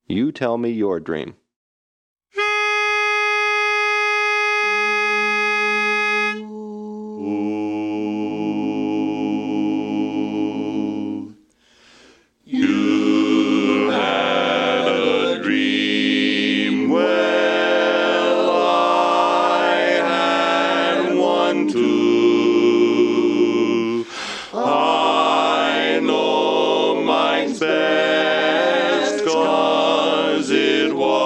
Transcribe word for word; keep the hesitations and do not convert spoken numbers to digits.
You tell me your dream. You had a dream, well, I had one too. I know mine's best, 'cause it was